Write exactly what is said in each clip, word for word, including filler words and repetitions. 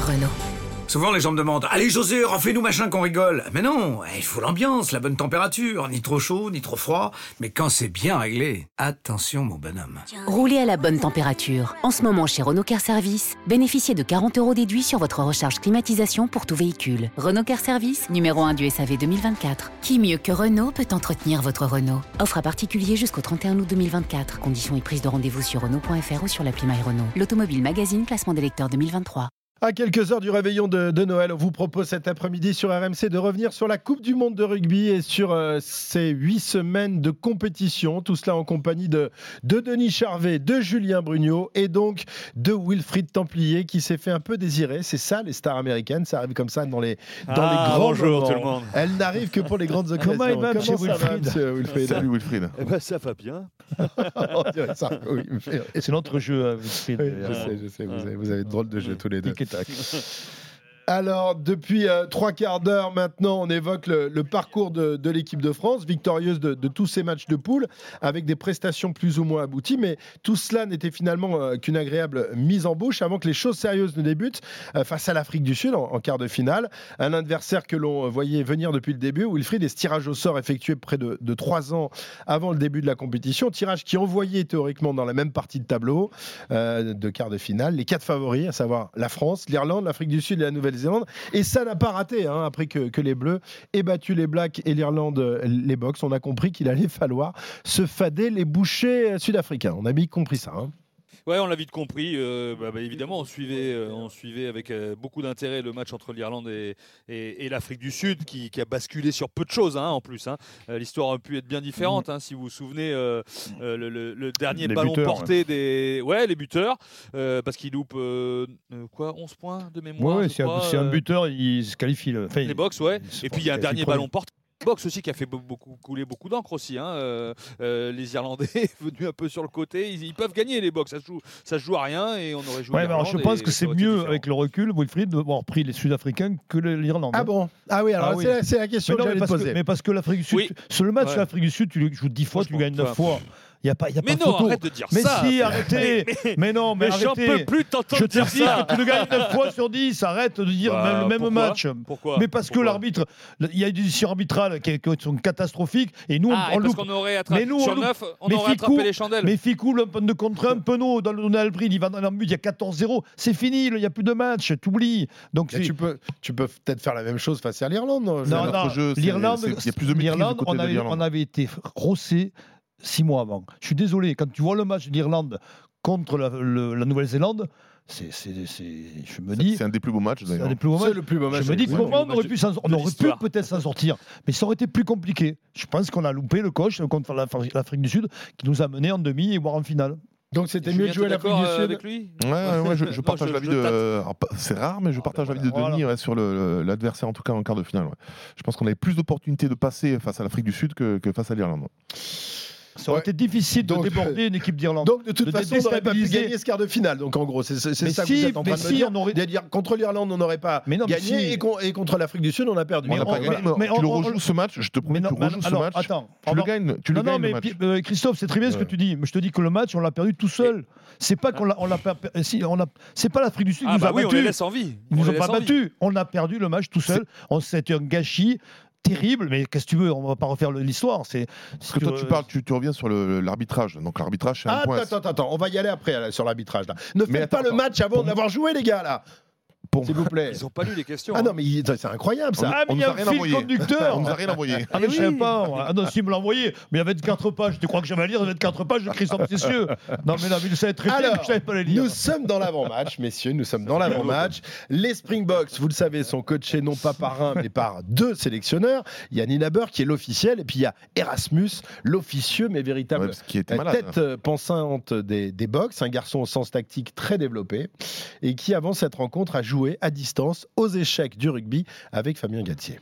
Renault. Souvent, les gens me demandent « Allez, José, refais-nous machin qu'on rigole !» Mais non, il faut l'ambiance, la bonne température, ni trop chaud, ni trop froid. Mais quand c'est bien réglé, attention, mon bonhomme. Roulez à la bonne température. En ce moment, chez Renault Car Service, bénéficiez de quarante euros déduits sur votre recharge climatisation pour tout véhicule. Renault Car Service, numéro un du S A V deux mille vingt-quatre. Qui mieux que Renault peut entretenir votre Renault? Offre à particulier jusqu'au trente et un août deux mille vingt-quatre. Conditions et prise de rendez-vous sur Renault point F R ou sur l'appli My Renault. L'Automobile Magazine, classement des lecteurs deux mille vingt-trois. À quelques heures du réveillon de, de Noël, on vous propose cet après-midi sur R M C de revenir sur la Coupe du Monde de rugby et sur euh, ces huit semaines de compétition. Tout cela en compagnie de, de Denis Charvet, de Julien Brugnot et donc de Wilfried Templier qui s'est fait un peu désirer. C'est ça les stars américaines, ça arrive comme ça dans les, dans ah, les grands bonjour moments. tout le monde. Elles n'arrivent que pour les grandes occasions. Comment il va, Comment monsieur ça va, Wilfried, monsieur Wilfried? Salut Wilfried. Eh ben, ça va bien. On dirait ça, oui, mais- C'est notre jeu, euh, Wilfried. Oui, je sais, je sais, vous avez, vous avez de drôles de jeux tous les deux. Tic et tac. Alors, depuis euh, trois quarts d'heure maintenant, on évoque le, le parcours de, de l'équipe de France, victorieuse de, de tous ces matchs de poule, avec des prestations plus ou moins abouties, mais tout cela n'était finalement euh, qu'une agréable mise en bouche avant que les choses sérieuses ne débutent euh, face à l'Afrique du Sud en, en quart de finale. Un adversaire que l'on voyait venir depuis le début, Wilfried, et ce tirage au sort effectué près de, de trois ans avant le début de la compétition, tirage qui envoyait théoriquement dans la même partie de tableau euh, de quart de finale les quatre favoris, à savoir la France, l'Irlande, l'Afrique du Sud et la Nouvelle-Zélande. Et ça n'a pas raté, hein, après que, que les Bleus aient battu les Blacks et l'Irlande, les Box. On a compris qu'il allait falloir se fader les bouchers sud-africains. On a bien compris ça. Hein. Ouais, on l'a vite compris. Euh, bah, bah, évidemment, on suivait, euh, on suivait avec euh, beaucoup d'intérêt le match entre l'Irlande et, et, et l'Afrique du Sud, qui, qui a basculé sur peu de choses, hein, en plus. Hein. Euh, l'histoire aurait pu être bien différente, hein, si vous vous souvenez. Euh, euh, le, le, le dernier Les ballon buteurs, porté ouais. des, ouais, les buteurs, euh, parce qu'ils loupent euh, quoi, onze points de mémoire. Ouais, ouais, je c'est, crois, un, c'est un euh, buteur, il se qualifie. Le, enfin, les Box, ouais. Et puis il y a un dernier ballon porté. Box aussi qui a fait beaucoup couler beaucoup d'encre aussi. Hein. Euh, euh, les Irlandais venus un peu sur le côté, ils, ils peuvent gagner les Box. Ça se joue, ça se joue à rien et on aurait joué. Ouais, alors je pense que c'est mieux avec le recul, Wilfried, d'avoir pris les Sud-Africains que l'Irlande. Ah bon? Ah oui, alors ah c'est, oui. La, c'est la question mais non, que j'allais mais te poser. Que, mais parce que l'Afrique du Sud, oui. sur le match ouais. de l'Afrique du Sud, tu joues dix fois, tu gagnes neuf fois. Y a pas, y a mais pas non, photo. arrête de dire mais ça. Mais si, arrêtez. Mais, mais, mais non, mais, mais arrêtez. J'en peux plus t'entendre je te dire dis ça. que tu le gagnes neuf fois sur dix. Arrête de dire bah, même, le même pourquoi match. Pourquoi Mais parce pourquoi que l'arbitre, il y a des décisions arbitrales qui, qui sont catastrophiques et nous ah, on, on parce loupe. qu'on aurait attrapé mais nous, sur on neuf, on mais aurait Ficou, attrapé les chandelles. Mais Ficou, le de contre un, Penaud dans le Donald Bride, il va dans le but, il y a quatorze zéro. C'est fini, il n'y a plus de match, t'oublies. Donc tu peux, tu peux peut-être faire la même chose face à l'Irlande. Non, non, non. Jeu, l'Irlande, c'est, c'est, il y a plus de l'Irlande, on avait, on avait été rossé six mois avant. Je suis désolé, quand tu vois le match de l'Irlande contre la, le, la Nouvelle-Zélande, c'est, c'est, c'est, je me dis, c'est un des plus beaux matchs. C'est, un des plus beaux matchs. c'est le plus beau match. Je me dis oui, comment on aurait pu, s'en, on aurait pu peut-être s'en sortir, mais ça aurait été plus compliqué. Je pense qu'on a loupé le coach contre l'Afrique du Sud, qui nous a mené en demi et voire en finale. Donc c'était mieux de jouer à l'Afrique du Sud avec lui. Ouais, ouais, ouais, je, je partage non, je, l'avis je de. Alors, c'est rare, mais je partage ah, ben l'avis voilà, de Denis voilà. ouais, sur le, l'adversaire en tout cas en quart de finale. Ouais. Je pense qu'on avait plus d'opportunités de passer face à l'Afrique du Sud que, que face à l'Irlande. Ça aurait ouais. été difficile de donc, déborder une équipe d'Irlande. Donc de toute de façon, on n'aurait pas pu gagner ce quart de finale. Donc en gros, c'est, c'est, c'est ça si, que vous êtes en train de si, me dire. Aurait... dire. Contre l'Irlande, on n'aurait pas non, gagné si. et, con, et contre l'Afrique du Sud, on a perdu. Mais on a pas gagné. Mais tu le rejoues ce match, je te promets, tu rejoues ce match. Attends, tu le gagnes. Tu le non, gagnes non, mais Christophe, c'est très bien ce que tu dis. Mais je te dis que le match, on l'a perdu tout seul. C'est pas qu'on l'a, on l'a perdu. Si, on a. C'est pas l'Afrique du Sud qui nous a battus. On les laisse en vie. Ils nous ont pas battus. On a perdu le match tout seul. C'était un gâchis. Terrible, mais qu'est-ce que tu veux, on va pas refaire l'histoire. C'est, Parce que toi, tu parles, tu, tu reviens sur le, l'arbitrage. Donc l'arbitrage, c'est un ah, point. Attends, attends, attends, on va y aller après là, sur l'arbitrage. Là. Ne mais faites attends, pas le match avant de l'avoir joué, les gars, là. Pour... S'il vous plaît. Ils n'ont pas lu les questions. Ah non, mais c'est incroyable ça. Ah, mais il y a un fil conducteur. On nous a rien envoyé. Ah, mais je sais pas. Ah non, si, me l'a envoyé. Mais il y avait vingt-quatre pages. Tu crois que j'avais à lire vingt-quatre pages de Christophe Cessieux? Non, mais là, il savait très bien que je savais pas les lire. Nous sommes dans l'avant-match, messieurs. Nous sommes dans l'avant-match. Les Springboks, vous le savez, sont coachés non pas par un, mais par deux sélectionneurs. Il y a Nina Burke qui est l'officiel, et puis il y a Erasmus, l'officieux, mais véritable ouais, tête hein. pensante des, des Boks, un garçon au sens tactique très développé, et qui, avant cette rencontre, a joué à distance aux échecs du rugby avec Fabien Galtier.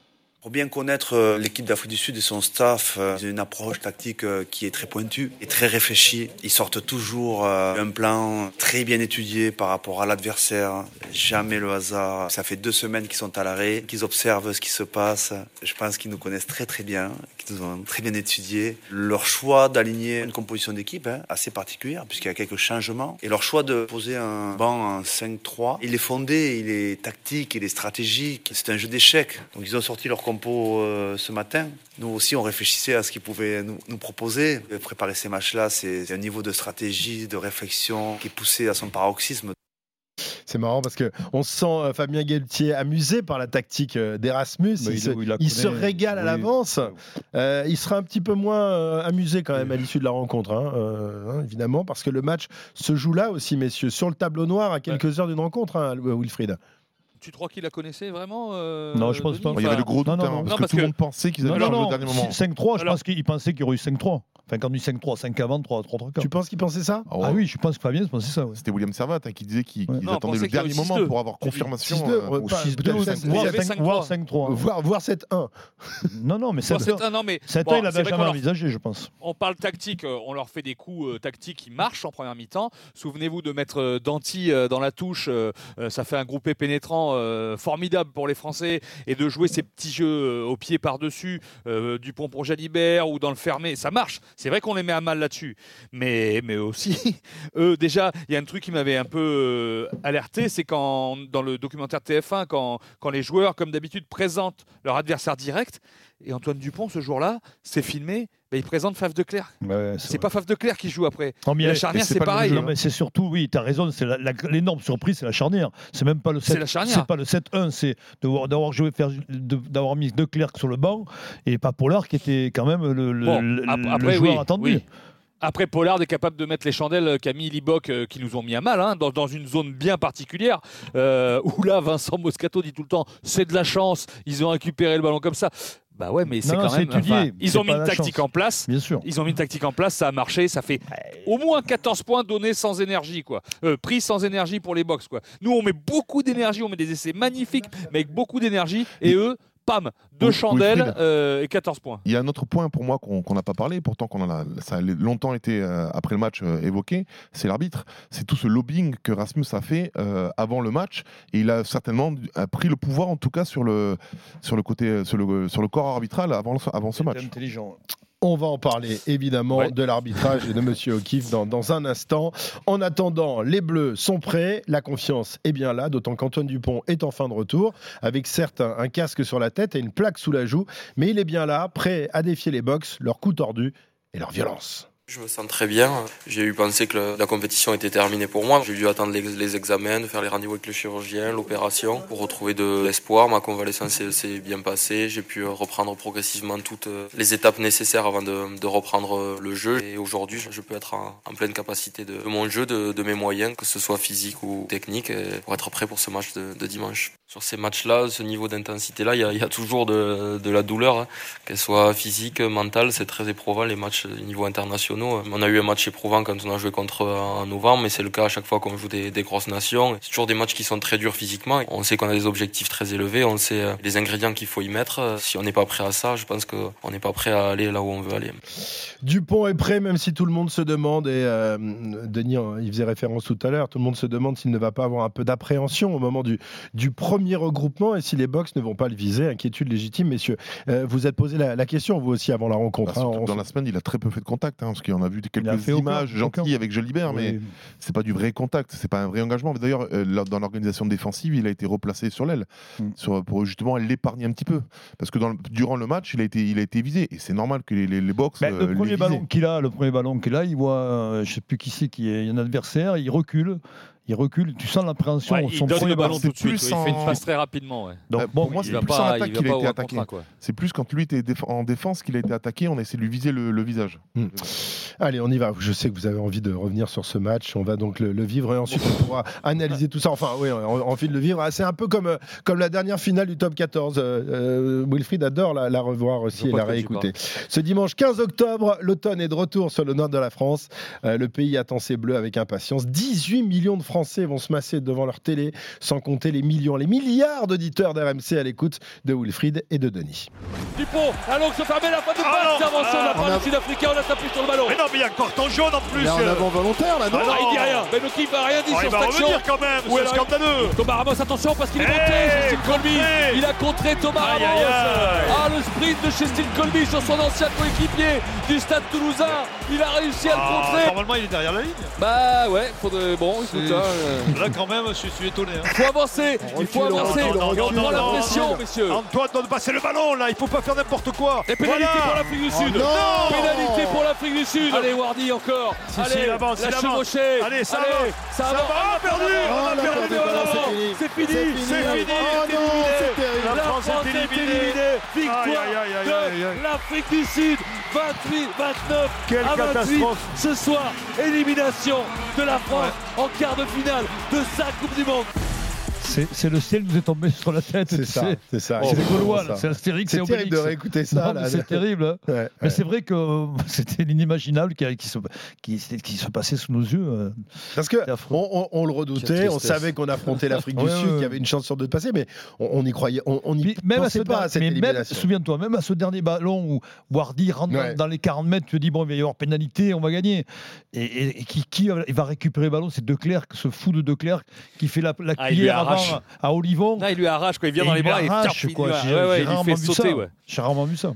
Pour bien connaître l'équipe d'Afrique du Sud et son staff, ils ont une approche tactique qui est très pointue et très réfléchie. Ils sortent toujours un plan très bien étudié par rapport à l'adversaire. Jamais le hasard. Ça fait deux semaines qu'ils sont à l'arrêt, qu'ils observent ce qui se passe. Je pense qu'ils nous connaissent très très bien, qu'ils nous ont très bien étudié. Leur choix d'aligner une composition d'équipe hein, assez particulière puisqu'il y a quelques changements. Et leur choix de poser un banc en cinq trois, il est fondé, il est tactique, il est stratégique. C'est un jeu d'échecs. Donc ils ont sorti leur compo euh, ce matin. Nous aussi, on réfléchissait à ce qu'ils pouvaient nous, nous proposer. Préparer ces matchs-là, c'est un niveau de stratégie, de réflexion qui est poussé à son paroxysme. C'est marrant parce qu'on sent euh, Fabien Galtier amusé par la tactique euh, d'Erasmus. Il, il, se, il, il se régale à oui. l'avance. Euh, il sera un petit peu moins euh, amusé quand même à l'issue de la rencontre, hein, euh, hein, évidemment, parce que le match se joue là aussi, messieurs, sur le tableau noir à quelques ouais. heures d'une rencontre, hein, Wilfried. Tu crois qu'il la connaissait vraiment euh, Non, je pense Denis, pas. Enfin, il y avait le gros doute, non, non, non, parce, parce que, que tout le monde pensait qu'ils allaient changer au dernier moment. cinq trois, je Alors, pense qu'il pensait qu'il y aurait eu cinq trois. Enfin, quand on dit cinq trois, cinq avant, trois trois trois. Tu penses qu'il pensait ça ? Ah, ouais. ah oui, je pense que Fabien pensait ça. Ouais. C'était William Servat hein, qui disait qu'ils ouais. qu attendaient le dernier moment pour avoir confirmation. six deux, euh, ou six deux, voire cinq trois. Voire sept un. Non, non, mais sept un, il avait jamais envisagé, je pense. On parle tactique, on leur fait des coups tactiques qui marchent en première mi-temps. Souvenez-vous de mettre Danty dans la touche, ça fait un groupé pénétrant formidable pour les Français. Et de jouer ces petits jeux au pied par-dessus, euh, Dupont pour Jalibert ou dans le fermé, ça marche. C'est vrai qu'on les met à mal là-dessus. Mais, mais aussi, eux, déjà, il y a un truc qui m'avait un peu euh, alerté, c'est quand, dans le documentaire T F un, quand, quand les joueurs, comme d'habitude, présentent leur adversaire direct, et Antoine Dupont, ce jour-là, c'est filmé, ben, il présente Faf de Clerc. Ouais, c'est c'est pas Faf de Clerc qui joue après. Non, mais la charnière, c'est, c'est pareil. Non, mais c'est surtout, oui, tu as raison, c'est la, la, l'énorme surprise, c'est la charnière. C'est même pas le sept, c'est, c'est pas le sept un, c'est d'avoir, d'avoir, joué, faire, de, d'avoir mis De Clerc sur le banc et pas Pollard qui était quand même le, le, bon, le, après, le joueur oui, attendu. Oui. Après, Pollard est capable de mettre les chandelles Camille Liboc euh, qui nous ont mis à mal, hein, dans, dans une zone bien particulière, euh, où là, Vincent Moscato dit tout le temps, c'est de la chance, ils ont récupéré le ballon comme ça. Bah ouais, mais c'est non, quand non, même. C'est étudié, enfin, ils c'est ont mis une tactique chance. en place. Bien sûr. Ils ont mis une tactique en place, ça a marché, ça fait au moins quatorze points donnés sans énergie, quoi. Euh, pris sans énergie pour les box, quoi. Nous, on met beaucoup d'énergie, on met des essais magnifiques, mais avec beaucoup d'énergie, et eux. Pam, deux oui, chandelles euh, et quatorze points. Il y a un autre point pour moi qu'on n'a pas parlé, pourtant qu'on en a, ça a longtemps été, euh, après le match, euh, évoqué, c'est l'arbitre. C'est tout ce lobbying que Rasmus a fait euh, avant le match, et il a certainement a pris le pouvoir, en tout cas, sur le, sur le, côté, sur le, sur le corps arbitral avant, avant ce match. Intelligent. On va en parler évidemment ouais. de l'arbitrage et de Monsieur O'Keefe dans, dans un instant. En attendant, les Bleus sont prêts, la confiance est bien là, d'autant qu'Antoine Dupont est en fin de retour, avec certes un, un casque sur la tête et une plaque sous la joue, mais il est bien là, prêt à défier les box, leurs coups tordus et leur violence. Je me sens très bien. J'ai eu pensé que le, la compétition était terminée pour moi. J'ai dû attendre les, les examens, de faire les rendez-vous avec le chirurgien, l'opération, pour retrouver de l'espoir. Ma convalescence s'est bien passée. J'ai pu reprendre progressivement toutes les étapes nécessaires avant de, de reprendre le jeu. Et aujourd'hui, je peux être en, en pleine capacité de, de mon jeu, de, de mes moyens, que ce soit physique ou technique, pour être prêt pour ce match de, de dimanche. Sur ces matchs-là, ce niveau d'intensité-là, il y a, il y a toujours de, de la douleur, hein. Qu'elle soit physique, mentale, c'est très éprouvant les matchs au niveau international. On a eu un match éprouvant quand on a joué contre eux en novembre, mais c'est le cas à chaque fois qu'on joue des, des grosses nations. C'est toujours des matchs qui sont très durs physiquement. On sait qu'on a des objectifs très élevés, on sait les ingrédients qu'il faut y mettre. Si on n'est pas prêt à ça, je pense qu'on n'est pas prêt à aller là où on veut aller. Dupont est prêt, même si tout le monde se demande, et euh, Denis, il faisait référence tout à l'heure, tout le monde se demande s'il ne va pas avoir un peu d'appréhension au moment du, du premier regroupement et si les box ne vont pas le viser. Inquiétude légitime, messieurs. Euh, vous êtes posé la, la question, vous aussi, avant la rencontre. Bah, hein, on... Dans la semaine, il a très peu fait de contact, hein, parce qu'on a vu quelques images gentilles avec Jalibert, oui. Mais c'est pas du vrai contact, c'est pas un vrai engagement. Mais d'ailleurs, euh, dans l'organisation défensive, il a été replacé sur l'aile, mm. sur, pour justement l'épargner un petit peu. Parce que dans le, durant le match, il a été, il a été visé. Et c'est normal que les, les, les box. Ben, euh, le, premier ballon qu'il a, le premier ballon qu'il a, il voit, euh, je sais plus qui c'est, qui est un adversaire, il recule. Il recule, tu sens l'appréhension. Ouais, son il donne le ballon tout de suite, ouais, il fait une passe très rapidement. Ouais. Donc, euh, bon, pour moi, c'est plus en attaque qu'il a été attaqué. C'est plus quand lui était en défense qu'il a été attaqué, on essaie de lui viser le, le visage. Mmh. Allez, on y va. Je sais que vous avez envie de revenir sur ce match. On va donc le, le vivre et ensuite on pourra analyser tout ça. Enfin, oui, on a envie de le vivre. C'est un peu comme, comme la dernière finale du top quatorze. Euh, Wilfried adore la, la revoir aussi et la réécouter. Ce dimanche quinze octobre, l'automne est de retour sur le nord de la France. Euh, le pays attend ses Bleus avec impatience. dix-huit millions de Français Français vont se masser devant leur télé, sans compter les millions, les milliards d'auditeurs d'R M C à l'écoute de Wilfried et de Denis. Dupont, allons se fermer la fin de Ah passe, non, intervention de la ah, part on a- du Sud-Africain, on a tapé sur le ballon. Mais non, mais il y a un carton jaune en plus. Mais en euh. avant volontaire là, non, Ah Ah, il dit rien, mais le qui va rien dire Oh, sur il va cette action. revenir quand même, Ou c'est alors, scandaleux. Thomas Ramos, attention parce qu'il est Hey, monté, Chestin Colby, contré. il a contré Thomas Aïe, Ramos. aïe, aïe. Ah, le sprint de Chestin Colby sur son ancien coéquipier du Stade Toulousain, il a réussi à le Ah, contrer. normalement, il est derrière la ligne. Bah ouais, faudrait... bon, écoute, hein, euh, Là, quand même, je suis étonné. hein. il faut avancer, il faut recule, on avancer, recule, on et on recule, prend la non, pression, non. messieurs. Antoine doit passer le ballon là, il faut pas faire n'importe quoi. Et pénalité Voilà. pour l'Afrique du Sud. Oh non. Pénalité pour l'Afrique du Sud. Allez Wardy encore. Si, Allez, si, il avance, la il avance. chevauchée. Allez, ça Allez, va. ça Ça va. va, on a perdu, Oh, on a la perdu. perte de ballon, c'est fini. C'est fini. C'est fini. C'est fini. Oh non, c'est terrible. La France est éliminée. Victoire Aïe, aïe, aïe, aïe, aïe, aïe. de l'Afrique du Sud. vingt-huit vingt-neuf Quelle à vingt-huit. catastrophe. Ce soir, élimination de la France en quart de finale de sa Coupe du Monde. C'est c'est le ciel qui nous est tombé sur la tête. C'est tu ça, sais. c'est ça. C'est les Gaulois, ça. là, c'est Astérix et C'est Obélix. terrible de réécouter ça. Non, là. mais c'est terrible. hein. Ouais, Mais ouais. c'est vrai que euh, c'était l'inimmaginable qui, qui, se, qui, qui se passait sous nos yeux. euh. Parce que C'était affreux. on, on- on le redoutait, Quelle on tristesse. savait qu'on affrontait l'Afrique du Ouais, Sud, ouais. qui avait une chance sur deux de passer, mais on, on y croyait, on, on y Puis même à ce pensait pas à dernier- cette mais même, élimination. souviens-toi, même à ce dernier ballon où Wardy rentre Ouais. dans, dans les quarante mètres, tu te dis bon, il va y avoir pénalité, on va gagner. Et, et- et qui, qui va- il va récupérer le ballon? C'est De Clercq, ce fou de De Clercq qui fait la, la Ah, il lui cuillère arrache. avant à Olivon. Là, il lui arrache quand il vient Et dans il les lui bras et arrache, tape, il quoi. lui- J'ai- ouais, ouais, j'ai il lui rarement fait vu sauter. ça. Ouais. J'ai rarement vu ça.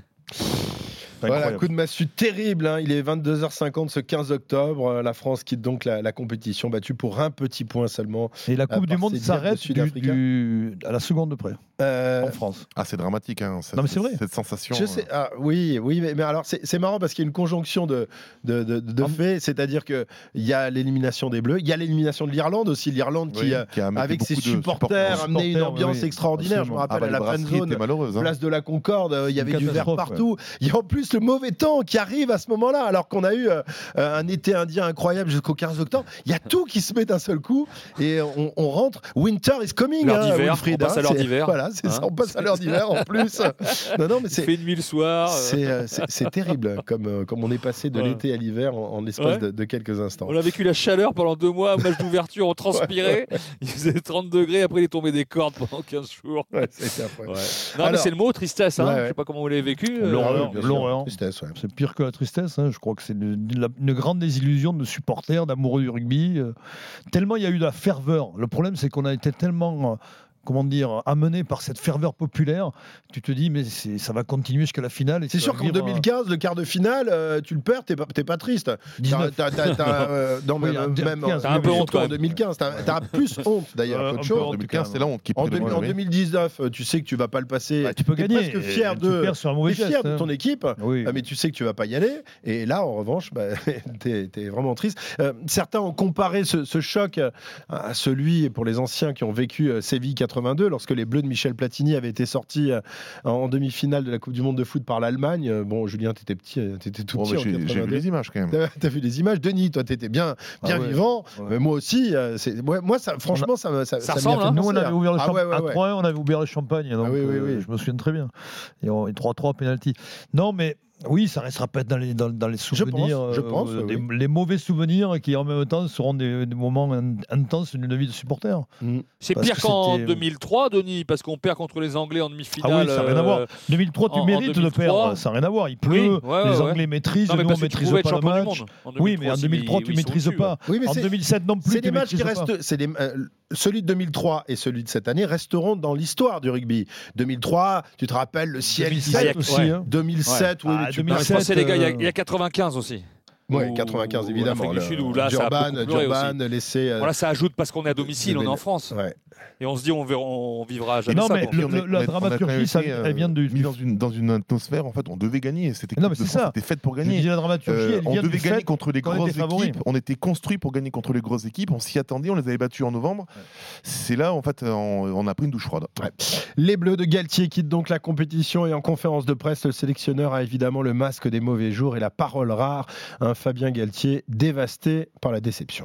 C'est Voilà, incroyable. coup de massue terrible. hein. Il est vingt-deux heures cinquante ce quinze octobre. Euh, La France quitte donc la, la compétition, battue pour un petit point seulement. Et la À Coupe du part Monde ces diables s'arrête du, Sud-Africains. du- à la seconde de près, Euh, en France. Ah, c'est dramatique, hein, cette, Non, mais c'est vrai. cette sensation. Je sais, ah, oui, oui, mais, mais alors c'est c'est marrant parce qu'il y a une conjonction de, de, de, de Ah. faits, c'est-à-dire qu'il y a l'élimination des Bleus, il y a l'élimination de l'Irlande aussi, l'Irlande Oui, qui, euh, qui a amené avec ses beaucoup de supporters, amenait une Supporters, ambiance oui, oui. extraordinaire. Je me Absolument. Ah, rappelle bah, à les la fan brasseries zone, étaient malheureuses. hein. place de la Concorde, euh, il y Une avait du verre catastrophe, partout. Il y a en plus le mauvais temps qui arrive à ce moment-là, alors qu'on a eu euh, un été indien incroyable jusqu'au quinze octobre. Il y a tout qui se met d'un seul coup et on, on rentre. Winter is coming, L'heure hein, d'hiver, Wilfried, on passe à hein, l'heure c'est- d'hiver. Voilà, c'est ça, Hein. on passe à l'heure d'hiver en plus. Non, non, mais Il c'est. fait nuit le soir. euh. C'est, euh, c'est- c'est terrible comme, euh, comme on est passé de Ouais. l'été à l'hiver en, en l'espace Ouais. de, de quelques instants. On a vécu la chaleur pendant deux mois, match d'ouverture, on transpirait. Il faisait trente degrés, après il est tombé des cordes pendant quinze jours. Ouais, c'était après. Ouais. Non, mais Alors- c'est le mot, tristesse. Hein. Ouais, ouais. Je sais pas comment vous l'avez vécu. euh, L'horreur, Ah oui, bien sûr. l'horreur. Tristesse, ouais. C'est pire que la tristesse. hein. Je crois que c'est une, une- une grande désillusion de supporters, d'amoureux du rugby. euh, tellement il y a eu de la ferveur. Le problème, c'est qu'on a été tellement. euh, Comment dire, amené par cette ferveur populaire, tu te dis, mais c'est- ça va continuer jusqu'à la finale. et C'est tu sûr vas qu'en vivre, deux mille quinze, le quart de finale, euh, tu le perds, t'es pas, t'es pas triste. euh, dix-neuf. T'as- t'as- t'as- euh, non, mais Oui, même, en même quinze, en- t'as un peu honte, surtout quand en même. deux mille quinze. T'as t'as plus honte d'ailleurs Euh, qu'autre un peu chose. honte. En deux mille quinze, c'est la honte qui En, prenait deux- le en relais. deux mille dix-neuf, euh, tu sais que tu vas pas le passer. Bah, tu peux T'es gagner. presque fier et de. Tu perds sur un T'es mauvais fier geste. de hein. ton équipe, Oui. ah, mais tu sais que tu vas pas y aller. Et là, en revanche, bah, t'es es vraiment triste. Euh, certains ont comparé ce, ce choc euh, à celui, pour les anciens qui ont vécu euh, Séville quatre-vingt-deux, lorsque les Bleus de Michel Platini avaient été sortis euh, en demi-finale de la Coupe du Monde de foot par l'Allemagne. Euh, Bon, Julien, t'étais petit, euh, t'étais tout Bon, petit bah, en j'ai j'ai vu quatre-vingt-deux. les images quand même. T'as t'as vu les images, Denis, toi t'étais bien, bien Ah ouais. vivant, Ouais. mais moi aussi, euh, c'est- ouais, moi ça, franchement ça me ça, Ça m'y a ressemble, fait hein. Nous, on penser, avait ouvert le Ah champagne. ouais, ouais, ouais. À trois un, on avait ouvert le champagne. Donc, Ah oui, oui, euh, oui. Je me souviens très bien. Et on- et trois trois penalty. Non, mais oui, ça restera peut-être dans les, dans, dans les souvenirs. je pense, euh, oui. des- les mauvais souvenirs qui, en même temps, seront des, des moments in- intenses d'une vie de supporter. Mm. C'est Parce pire que qu'en c'était- deux mille trois, Denis, parce qu'on perd contre les Anglais en demi-finale. Ah oui, ça n'a rien à voir. euh, deux mille trois, tu en- en mérites de deux mille trois. perdre. Ça n'a rien à voir. Il pleut, Oui, ouais, les ouais, Anglais ouais. maîtrisent, Non, mais nous, on parce ne que tu maîtrise pouvais être pas le champion du match. monde. En Oui, mais en deux deux mille trois, ils- tu ils ne sont maîtrises au-dessus, pas. Oui, mais En c'est- deux mille sept non plus, C'est tu des matchs qui maîtrises pas. restent, c'est des, euh, celui de deux mille trois et celui de cette année resteront dans l'histoire du rugby. deux mille trois, tu te rappelles le ciel deux mille qui sept ouais. aussi. hein. deux mille sept, oui, Ah, mais tu deux mille Non, mais parles- je pensais, les gars, il y a- euh, il y a quatre-vingt-quinze aussi. Ouais, Ou- quatre-vingt-quinze ou évidemment. l'Afrique du le- Sud, où là, ça a Durban, beaucoup pleuré Durban laissé. euh, Voilà, ça ajoute parce qu'on est à domicile, on est en France. ouais. Et on se dit, on, verra, on vivra jamais Non, ça. mais quoi. le- Puis on est- la on est- on a dramaturgie, quand même ça, été, euh, elle vient de- mis dans une, dans une atmosphère, en fait, on devait gagner. Cette équipe Non, mais de c'est France ça. était faite pour Je gagner. dis la dramaturgie, Euh, elle on vient devait du gagner fait contre les qu'on grosses était favoris. équipes. On était construit pour gagner contre les grosses équipes. On s'y attendait. On les avait battus en novembre. C'est là, en fait, on, on a pris une douche froide. Ouais. Les Bleus de Galtier quittent donc la compétition et en conférence de presse, le sélectionneur a évidemment le masque des mauvais jours et la parole rare. Un Fabien Galtier dévasté par la déception.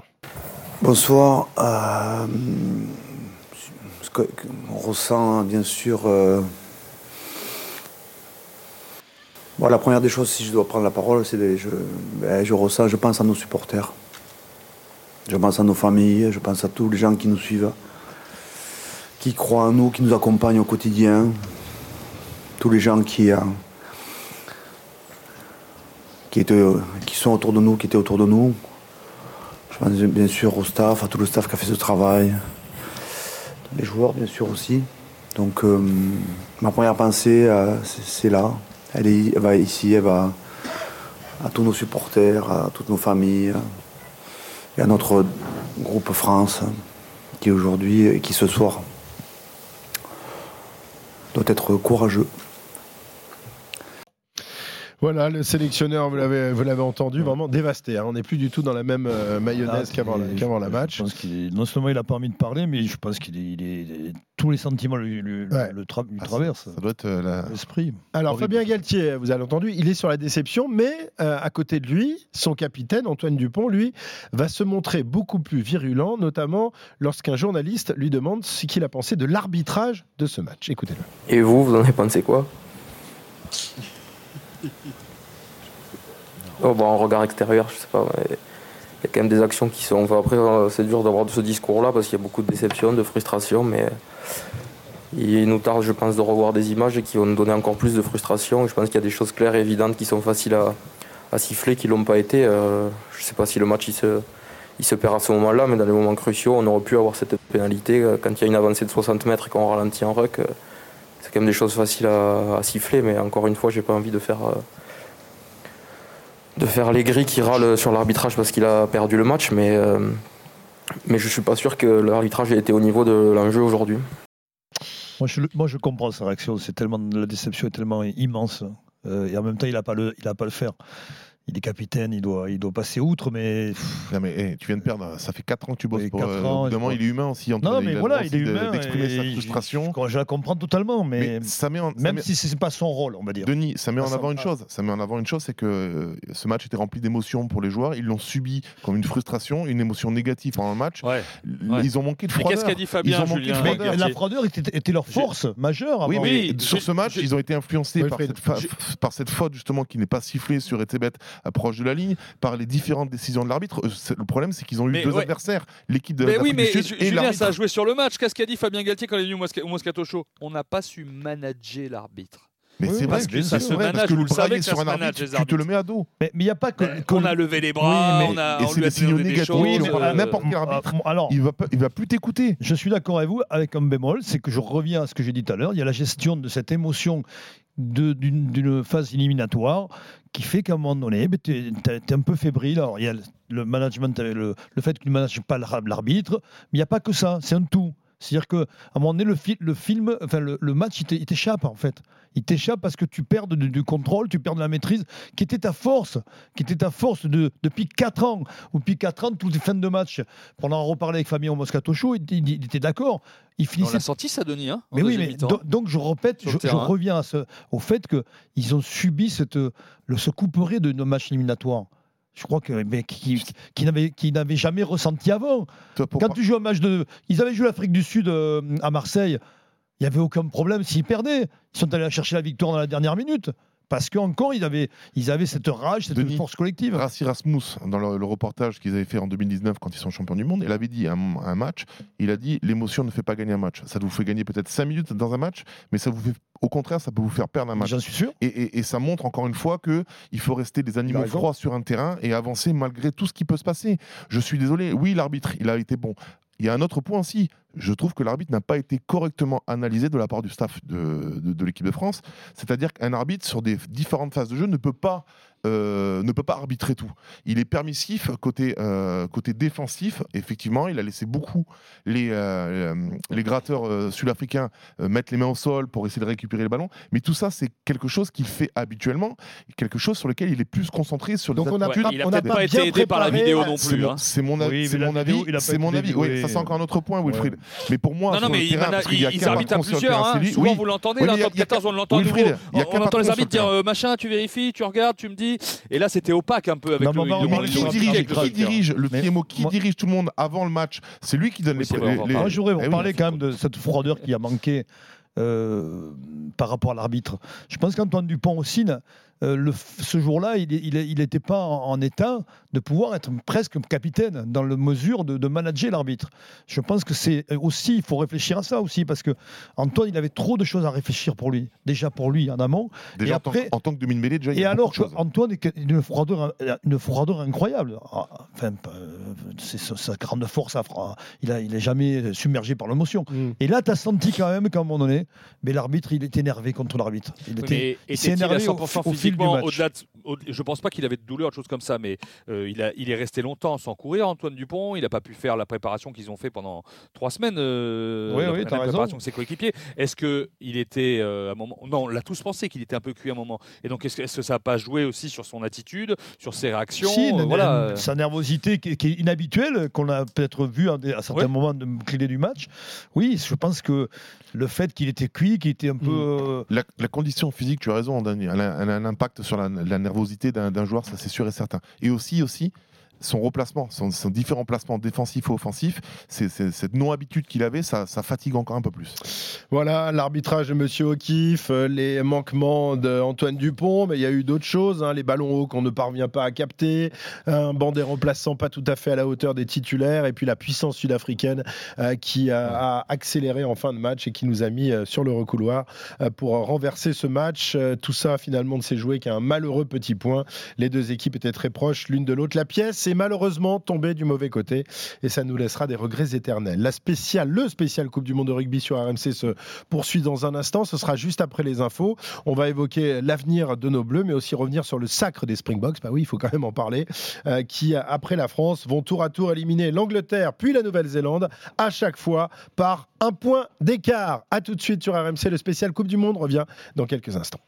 Bonsoir. Euh, ce que- que- on ressent bien sûr. euh, bon, la première des choses, si je dois prendre la parole, c'est que je, ben, je ressens, je pense à nos supporters. Je pense à nos familles, je pense à tous les gens qui nous suivent, qui croient en nous, qui nous accompagnent au quotidien, tous les gens qui, euh, qui, étaient, qui sont autour de nous, qui étaient autour de nous. Je pense bien sûr au staff, à tout le staff qui a fait ce travail, les joueurs bien sûr aussi. Donc euh, ma première pensée, euh, c'est, c'est là. Elle, est, elle va ici, elle va à tous nos supporters, à toutes nos familles, et à notre groupe France, qui aujourd'hui et qui ce soir doit être courageux. Voilà, le sélectionneur, vous l'avez, vous l'avez entendu, vraiment dévasté. Hein. On n'est plus du tout dans la même euh, mayonnaise ah, qu'avant, la, qu'avant la match. Je pense qu'il est, non seulement il n'a pas envie de parler, mais je pense qu'il est, il est, il est tous les sentiments lui, lui, ouais. le tra- lui ah, traversent. Ça doit être euh, la... l'esprit. Alors horrible. Fabien Galtier, vous avez entendu, il est sur la déception, mais euh, à côté de lui, son capitaine Antoine Dupont, lui, va se montrer beaucoup plus virulent, notamment lorsqu'un journaliste lui demande ce qu'il a pensé de l'arbitrage de ce match. Écoutez-le. Et vous, vous en avez pensé quoi? Oh, bon, en regard extérieur, je sais pas. Il y a quand même des actions qui sont. Enfin, après, c'est dur d'avoir ce discours-là parce qu'il y a beaucoup de déception, de frustration, mais il nous tarde, je pense, de revoir des images qui vont nous donner encore plus de frustration. Je pense qu'il y a des choses claires et évidentes qui sont faciles à, à siffler, qui ne l'ont pas été. Euh, je ne sais pas si le match il se, il se perd à ce moment-là, mais dans les moments cruciaux, on aurait pu avoir cette pénalité. Quand il y a une avancée de soixante mètres et qu'on ralentit en ruck, c'est quand même des choses faciles à, à siffler, mais encore une fois, j'ai pas envie de faire. Euh, de faire les grilles qui râlent sur l'arbitrage parce qu'il a perdu le match, mais, euh, mais je ne suis pas sûr que l'arbitrage ait été au niveau de l'enjeu aujourd'hui. Moi je, moi, je comprends sa réaction, c'est tellement, la déception est tellement immense, euh, et en même temps, il n'a pas le, il a pas le faire. Il est capitaine, il doit, il doit passer outre, mais... Non mais hey, tu viens de perdre, ça fait quatre ans que tu bosses oui, pour... Euh, ans, évidemment, il est humain aussi. Non, mais il voilà, il est humain. D'exprimer sa frustration. Je, je la comprends totalement, mais, mais ça met en, ça même met... si ce n'est pas son rôle, on va dire. Denis, ça met ça en avant une chose, ça met en avant une chose, c'est que euh, ce match était rempli d'émotions pour les joueurs, ils l'ont subi comme une frustration, une émotion négative pendant le match. Ouais, ouais. Ils ont manqué de froideur. Mais qu'est-ce qu'a dit Fabien, ils ont manqué de froideur. Mais la froideur était, était leur force j'ai... majeure. Oui, avant. mais oui, sur ce match, ils ont été influencés oui, par, cette fa... par cette faute justement qui n'est pas sifflée sur Etebet proche de la ligne, par les différentes décisions de l'arbitre. Le problème, c'est qu'ils ont eu mais deux ouais. adversaires, l'équipe de mais l'Afrique oui, mais du Sud et Julien, l'arbitre. Ça a joué sur le match. Qu'est-ce qu'a dit Fabien Galtier quand il est venu au Moscato Show? On n'a pas su manager l'arbitre. Mais oui, c'est vrai que ça se manage, vous le savez, sur un arbitre, tu te le mets à dos. Mais il n'y a pas que. On a levé les bras, oui, on a. Et c'est des signaux négatifs. N'importe quel arbitre, alors, il ne va plus t'écouter. Je suis d'accord avec vous, avec un bémol, c'est que je reviens à ce que j'ai dit tout à l'heure. Il y a la gestion de cette émotion de, d'une, d'une phase éliminatoire qui fait qu'à un moment donné, tu es un peu fébrile. Alors, il y a le management, le, le fait que tu ne manages pas l'arbitre, mais il n'y a pas que ça, c'est un tout. C'est-à-dire qu'à un moment donné, le, fi- le film, enfin le, le match, il, il t'échappe en fait. Il t'échappe parce que tu perds du, du contrôle, tu perds de la maîtrise, qui était ta force, qui était ta force de, depuis quatre ans. Ou depuis quatre ans, toutes les fins de match. On en reparlait avec Fabien au Moscato Show, il, il, il était d'accord. Il finissait... On l'a senti ça, Denis. Hein, mais oui, mais do, donc je répète, je, je reviens à ce, au fait qu'ils ont subi cette, le, ce couperet de nos matchs éliminatoires. Je crois que mais qui, qui n'avait qui n'avait jamais ressenti avant. Quand tu joues un match de, ils avaient joué l'Afrique du Sud euh, à Marseille, il y avait aucun problème s'ils perdaient. Ils sont allés chercher la victoire dans la dernière minute. Parce qu'encore, ils avaient, ils avaient cette rage, cette Denis, force collective. Rassi Rasmus, dans le, le reportage qu'ils avaient fait en deux mille dix-neuf quand ils sont champions du monde, il avait dit à un, un match, il a dit l'émotion ne fait pas gagner un match. Ça vous fait gagner peut-être cinq minutes dans un match, mais ça vous fait, au contraire, ça peut vous faire perdre un match. J'en suis sûr. Et, et, et ça montre encore une fois qu'il faut rester des animaux froids sur un terrain et avancer malgré tout ce qui peut se passer. Je suis désolé, oui, l'arbitre, il a été bon. Il y a un autre point aussi. Je trouve que l'arbitre n'a pas été correctement analysé de la part du staff de, de, de l'équipe de France. C'est-à-dire qu'un arbitre, sur des différentes phases de jeu, ne peut pas, euh, ne peut pas arbitrer tout. Il est permissif côté, euh, côté défensif. Effectivement, il a laissé beaucoup les, euh, les gratteurs euh, sud-africains euh, mettre les mains au sol pour essayer de récupérer le ballon. Mais tout ça, c'est quelque chose qu'il fait habituellement, quelque chose sur lequel il est plus concentré sur Donc les on a attitudes. pas, il n'a on peut-être a pas, pas été aidé par la vidéo non plus. Hein. C'est mon, oui, c'est mon avis. Vidéo, c'est mon avis. Oui, ça c'est encore un autre point, Wilfried. Ouais. Mais pour moi, non, non, mais terrain, il, il, ils arbitrent à plusieurs. Hein. Souvent, oui. vous l'entendez. Oui, Là, top quatorze, on l'entend. Wilfried, on on entend les arbitres dire euh, machin, tu vérifies, tu regardes, tu me dis. Et là, c'était opaque un peu avec non, le. Non, le, mais le qui, dirige, qui dirige le P M O, qui dirige tout le monde avant le match? C'est lui qui donne les. Moi, je voudrais vous parler quand même de cette froideur qui a manqué. Euh, par rapport à l'arbitre. Je pense qu'Antoine Dupont aussi, euh, le, ce jour-là, il n'était il, il pas en, en état de pouvoir être presque capitaine dans la mesure de, de manager l'arbitre. Je pense que c'est aussi, il faut réfléchir à ça aussi, parce que Antoine, il avait trop de choses à réfléchir pour lui. Déjà pour lui en amont. Déjà et en, après, tant, en tant que demi-mêlée, déjà, il y et a alors beaucoup de choses. Antoine est une froideur, une froideur incroyable. Enfin, c'est sa grande force. Il n'est il est jamais submergé par l'émotion. Mm. Et là, tu as senti quand même qu'à un moment donné, mais l'arbitre, il était énervé contre l'arbitre. Il était, il s'est énervé au, au fil du match. Au-delà de, au, je pense pas qu'il avait de douleur, de choses comme ça, mais euh, il, a, il est resté longtemps sans courir, Antoine Dupont. Il n'a pas pu faire la préparation qu'ils ont fait pendant trois semaines. Euh, oui, la, oui, la t'as préparation raison. de ses coéquipiers. Est-ce qu'il était euh, à un moment. Non, on l'a tous pensé qu'il était un peu cuit à un moment. Et donc, est-ce que, est-ce que ça n'a pas joué aussi sur son attitude, sur ses réactions? Si, euh, voilà. Sa nervosité qui, qui est inhabituelle, qu'on a peut-être vu à, à certains ouais. moments de clés du match. Oui, je pense que le fait qu'il était cuit, qu'il était un peu. Euh... La, la condition physique, tu as raison, elle a, elle a un impact sur la, la nervosité d'un, d'un joueur, ça c'est sûr et certain. Et aussi, aussi son replacement, son, son différents placements défensifs ou offensifs, c'est, c'est, cette non-habitude qu'il avait, ça, ça fatigue encore un peu plus. Voilà, l'arbitrage de Monsieur O'Keefe, les manquements d'Antoine Dupont, mais il y a eu d'autres choses, hein, les ballons hauts qu'on ne parvient pas à capter, un banc des remplaçants pas tout à fait à la hauteur des titulaires, et puis la puissance sud-africaine euh, qui a, a accéléré en fin de match et qui nous a mis euh, sur le recouloir euh, pour renverser ce match. Euh, tout ça finalement ne s'est joué qu'à un malheureux petit point. Les deux équipes étaient très proches l'une de l'autre. La pièce est malheureusement tombé du mauvais côté et ça nous laissera des regrets éternels. La spéciale, le spécial Coupe du Monde de rugby sur R M C se poursuit dans un instant. Ce sera juste après les infos. On va évoquer l'avenir de nos Bleus, mais aussi revenir sur le sacre des Springboks. Bah oui, il faut quand même en parler. Euh, qui, après la France, vont tour à tour éliminer l'Angleterre puis la Nouvelle-Zélande, à chaque fois par un point d'écart. À tout de suite sur R M C. Le spécial Coupe du Monde revient dans quelques instants.